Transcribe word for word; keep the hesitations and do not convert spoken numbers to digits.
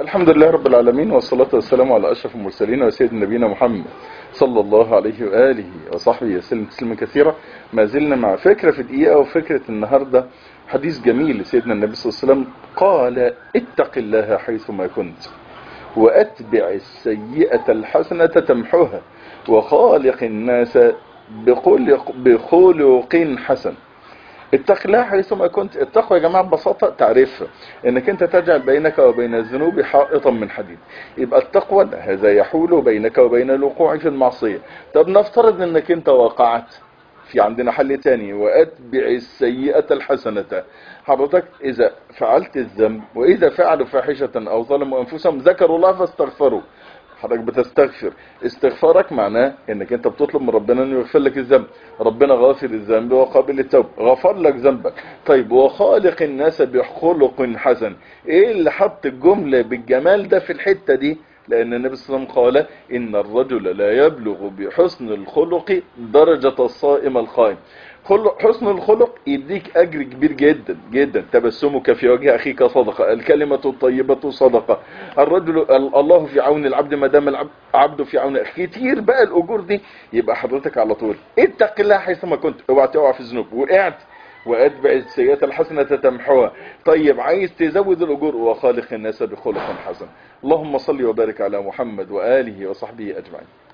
الحمد لله رب العالمين، والصلاة والسلام على أشرف المرسلين وسيد نبينا محمد صلى الله عليه وآله وصحبه وسلم تسليما كثيرا. ما زلنا مع فكرة في دقيقة، وفكرة النهاردة حديث جميل لسيدنا النبي صلى الله عليه وسلم قال: اتق الله حيثما كنت وأتبع السيئة الحسنة تمحوها وخالق الناس بخلق, بخلق حسن. اتق الله حيثما كنت. التقوى يا جماعة ببساطة تعريفها انك انت تجعل بينك وبين الذنوب حائطا من حديد. يبقى التقوى هذا يحول بينك وبين الوقوع في المعصية. طب نفترض انك انت وقعت، في عندنا حل تاني: واتبع السيئة الحسنة. حضرتك اذا فعلت الذنب واذا فعلوا فاحشة او ظلموا انفسهم ذكروا الله فاستغفروا. حضرتك بتستغفر، استغفارك معناه انك انت بتطلب من ربنا انه يغفر لك الذنب. ربنا غافر الذنب وقابل التوب، غفر لك ذنبك. طيب وخالق الناس بخلق حسن. ايه اللي حط الجملة بالجمال ده في الحتة دي؟ لان النبي صلى الله عليه وسلم قال: ان الرجل لا يبلغ بحسن الخلق درجة الصائم القائم. حسن الخلق يديك اجر كبير جدا جدا. تبسمك في وجه اخيك صدقة، الكلمة الطيبة صدقة، الرجل الله في عون العبد ما دام العبد في عون اخيه. كتير بقى الاجور دي. يبقى حضرتك على طول اتق الله حيثما كنت، اوعى تقع في الذنوب. وقعت واتبع السيئة الحسنة تمحوها. طيب عايز تزود الاجور: وخالق الناس بخلق حسن. اللهم صل وبارك على محمد وآله وصحبه اجمعين.